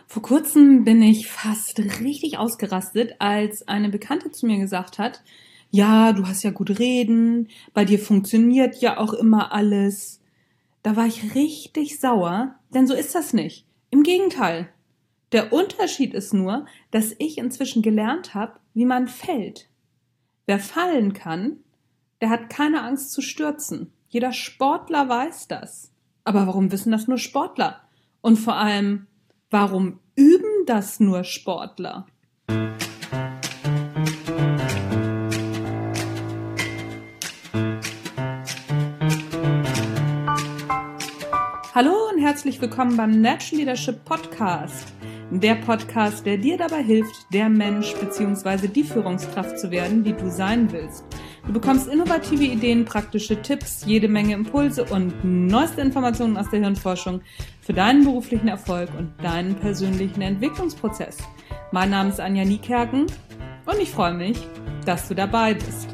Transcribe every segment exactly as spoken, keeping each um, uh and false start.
Vor kurzem bin ich fast richtig ausgerastet, als eine Bekannte zu mir gesagt hat, ja, du hast ja gut reden, bei dir funktioniert ja auch immer alles. Da war ich richtig sauer, denn so ist das nicht. Im Gegenteil. Der Unterschied ist nur, dass ich inzwischen gelernt habe, wie man fällt. Wer fallen kann, der hat keine Angst zu stürzen. Jeder Sportler weiß das. Aber warum wissen das nur Sportler? Und vor allem, warum üben das nur Sportler? Hallo und herzlich willkommen beim Natural Leadership Podcast. Der Podcast, der dir dabei hilft, der Mensch bzw. die Führungskraft zu werden, die du sein willst. Du bekommst innovative Ideen, praktische Tipps, jede Menge Impulse und neueste Informationen aus der Hirnforschung für deinen beruflichen Erfolg und deinen persönlichen Entwicklungsprozess. Mein Name ist Anja Niekerken und ich freue mich, dass du dabei bist.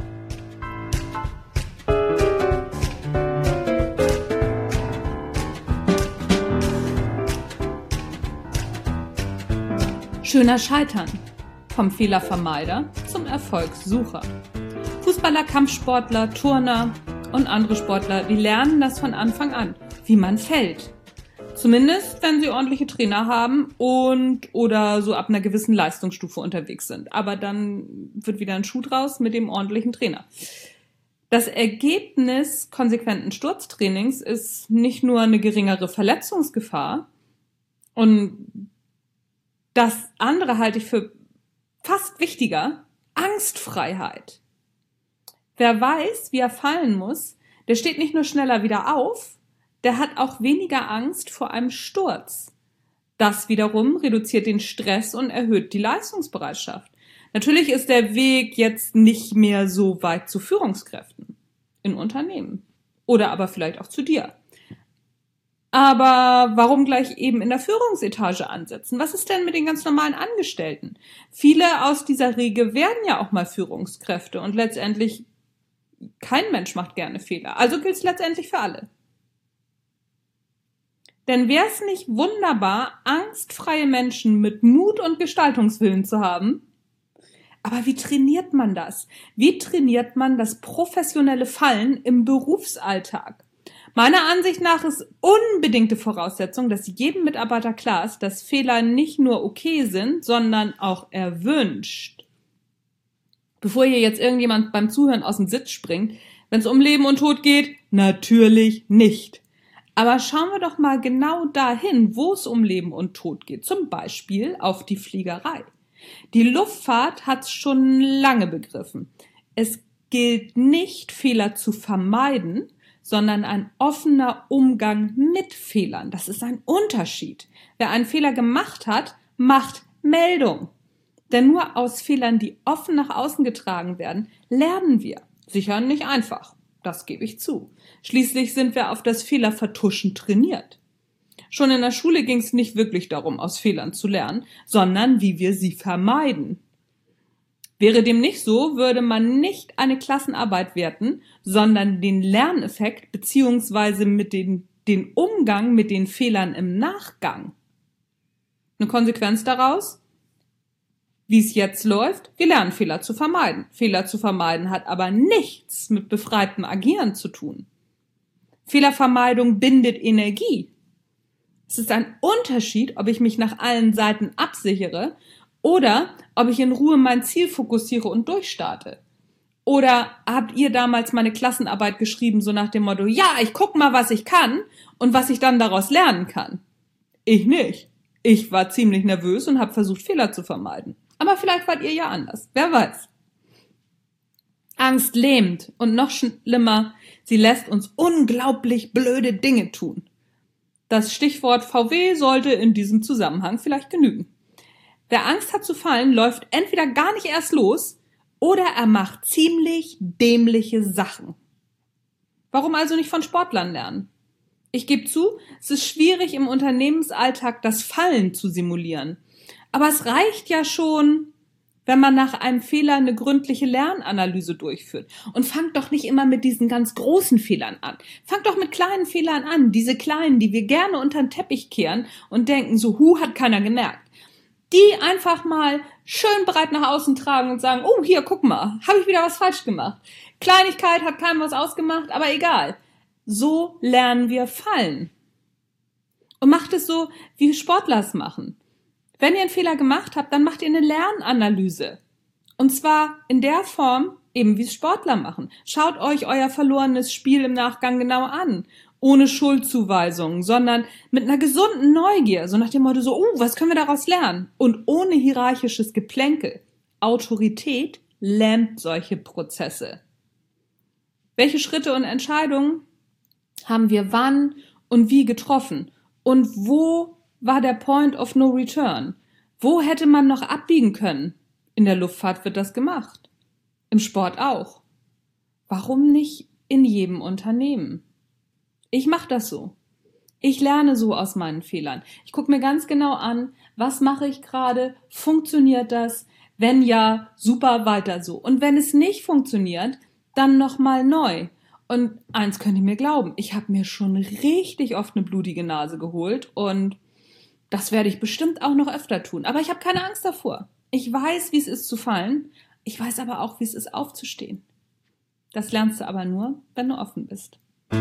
Schöner Scheitern. Vom Fehlervermeider zum Erfolgssucher. Fußballer, Kampfsportler, Turner und andere Sportler, die lernen das von Anfang an, wie man fällt. Zumindest, wenn sie ordentliche Trainer haben und oder so ab einer gewissen Leistungsstufe unterwegs sind. Aber dann wird wieder ein Schuh draus mit dem ordentlichen Trainer. Das Ergebnis konsequenten Sturztrainings ist nicht nur eine geringere Verletzungsgefahr, und das andere halte ich für fast wichtiger: Angstfreiheit. Wer weiß, wie er fallen muss, der steht nicht nur schneller wieder auf, der hat auch weniger Angst vor einem Sturz. Das wiederum reduziert den Stress und erhöht die Leistungsbereitschaft. Natürlich ist der Weg jetzt nicht mehr so weit zu Führungskräften in Unternehmen oder aber vielleicht auch zu dir. Aber warum gleich eben in der Führungsetage ansetzen? Was ist denn mit den ganz normalen Angestellten? Viele aus dieser Riege werden ja auch mal Führungskräfte und letztendlich kein Mensch macht gerne Fehler. Also gilt es letztendlich für alle. Denn wäre es nicht wunderbar, angstfreie Menschen mit Mut und Gestaltungswillen zu haben? Aber wie trainiert man das? Wie trainiert man das professionelle Fallen im Berufsalltag? Meiner Ansicht nach ist unbedingte Voraussetzung, dass jedem Mitarbeiter klar ist, dass Fehler nicht nur okay sind, sondern auch erwünscht. Bevor hier jetzt irgendjemand beim Zuhören aus dem Sitz springt, wenn es um Leben und Tod geht, natürlich nicht. Aber schauen wir doch mal genau dahin, wo es um Leben und Tod geht, zum Beispiel auf die Fliegerei. Die Luftfahrt hat es schon lange begriffen. Es gilt nicht, Fehler zu vermeiden, sondern ein offener Umgang mit Fehlern. Das ist ein Unterschied. Wer einen Fehler gemacht hat, macht Meldung. Denn nur aus Fehlern, die offen nach außen getragen werden, lernen wir. Sicher nicht einfach, das gebe ich zu. Schließlich sind wir auf das Fehlervertuschen trainiert. Schon in der Schule ging es nicht wirklich darum, aus Fehlern zu lernen, sondern wie wir sie vermeiden. Wäre dem nicht so, würde man nicht eine Klassenarbeit werten, sondern den Lerneffekt beziehungsweise mit den, den Umgang mit den Fehlern im Nachgang. Eine Konsequenz daraus: Wie es jetzt läuft, wir lernen Fehler zu vermeiden. Fehler zu vermeiden hat aber nichts mit befreitem Agieren zu tun. Fehlervermeidung bindet Energie. Es ist ein Unterschied, ob ich mich nach allen Seiten absichere oder ob ich in Ruhe mein Ziel fokussiere und durchstarte. Oder habt ihr damals meine Klassenarbeit geschrieben, so nach dem Motto, ja, ich guck mal, was ich kann und was ich dann daraus lernen kann? Ich nicht. Ich war ziemlich nervös und habe versucht, Fehler zu vermeiden. Aber vielleicht wart ihr ja anders. Wer weiß. Angst lähmt und noch schlimmer, sie lässt uns unglaublich blöde Dinge tun. Das Stichwort V W sollte in diesem Zusammenhang vielleicht genügen. Wer Angst hat zu fallen, läuft entweder gar nicht erst los oder er macht ziemlich dämliche Sachen. Warum also nicht von Sportlern lernen? Ich gebe zu, es ist schwierig im Unternehmensalltag das Fallen zu simulieren. Aber es reicht ja schon, wenn man nach einem Fehler eine gründliche Lernanalyse durchführt. Und fangt doch nicht immer mit diesen ganz großen Fehlern an. Fangt doch mit kleinen Fehlern an. Diese kleinen, die wir gerne unter den Teppich kehren und denken, so, hu, hat keiner gemerkt. Die einfach mal schön breit nach außen tragen und sagen, oh, hier, guck mal, habe ich wieder was falsch gemacht. Kleinigkeit hat keinem was ausgemacht, aber egal. So lernen wir fallen. Und macht es so, wie Sportler es machen. Wenn ihr einen Fehler gemacht habt, dann macht ihr eine Lernanalyse. Und zwar in der Form, eben wie es Sportler machen. Schaut euch euer verlorenes Spiel im Nachgang genau an. Ohne Schuldzuweisungen, sondern mit einer gesunden Neugier. So nach dem Motto so, uh, was können wir daraus lernen? Und ohne hierarchisches Geplänkel. Autorität lähmt solche Prozesse. Welche Schritte und Entscheidungen haben wir wann und wie getroffen? Und wo war der Point of No Return? Wo hätte man noch abbiegen können? In der Luftfahrt wird das gemacht. Im Sport auch. Warum nicht in jedem Unternehmen? Ich mache das so. Ich lerne so aus meinen Fehlern. Ich gucke mir ganz genau an, was mache ich gerade? Funktioniert das? Wenn ja, super, weiter so. Und wenn es nicht funktioniert, dann nochmal neu. Und eins könnt ihr mir glauben, ich habe mir schon richtig oft eine blutige Nase geholt und das werde ich bestimmt auch noch öfter tun. Aber ich habe keine Angst davor. Ich weiß, wie es ist zu fallen. Ich weiß aber auch, wie es ist aufzustehen. Das lernst du aber nur, wenn du offen bist.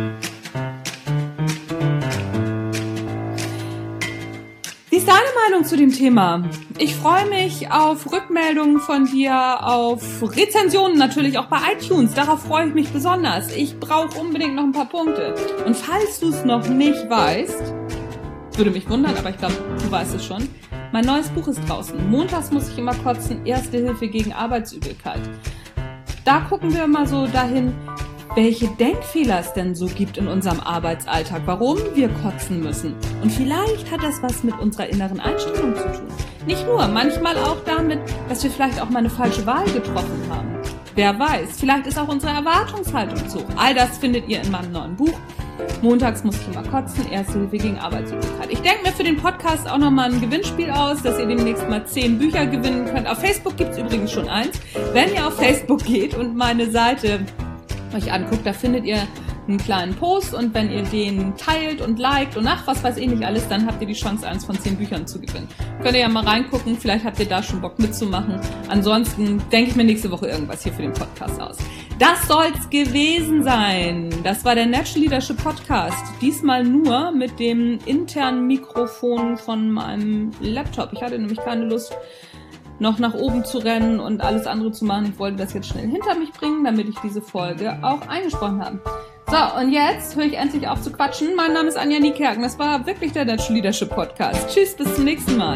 Wie ist deine Meinung zu dem Thema? Ich freue mich auf Rückmeldungen von dir, auf Rezensionen natürlich auch bei iTunes. Darauf freue ich mich besonders. Ich brauche unbedingt noch ein paar Punkte. Und falls du es noch nicht weißt, würde mich wundern, aber ich glaube, du weißt es schon. Mein neues Buch ist draußen. Montags muss ich immer kotzen. Erste Hilfe gegen Arbeitsübelkeit. Da gucken wir mal so dahin, welche Denkfehler es denn so gibt in unserem Arbeitsalltag, warum wir kotzen müssen. Und vielleicht hat das was mit unserer inneren Einstellung zu tun. Nicht nur, manchmal auch damit, dass wir vielleicht auch mal eine falsche Wahl getroffen haben. Wer weiß, vielleicht ist auch unsere Erwartungshaltung zu hoch. All das findet ihr in meinem neuen Buch. Montags muss ich immer kotzen, Erste Hilfe gegen Arbeitsübelkeit. Ich denke mir für den Podcast auch nochmal ein Gewinnspiel aus, dass ihr demnächst mal zehn Bücher gewinnen könnt. Auf Facebook gibt es übrigens schon eins. Wenn ihr auf Facebook geht und meine Seite euch anguckt, da findet ihr einen kleinen Post und wenn ihr den teilt und liked und ach, was weiß ich nicht alles, dann habt ihr die Chance, eins von zehn Büchern zu gewinnen. Könnt ihr ja mal reingucken, vielleicht habt ihr da schon Bock mitzumachen. Ansonsten denke ich mir nächste Woche irgendwas hier für den Podcast aus. Das soll's gewesen sein. Das war der Natural Leadership Podcast. Diesmal nur mit dem internen Mikrofon von meinem Laptop. Ich hatte nämlich keine Lust, noch nach oben zu rennen und alles andere zu machen. Ich wollte das jetzt schnell hinter mich bringen, damit ich diese Folge auch eingesprochen habe. So, und jetzt höre ich endlich auf zu quatschen. Mein Name ist Anja Niekerken. Das war wirklich der Natural Leadership Podcast. Tschüss, bis zum nächsten Mal.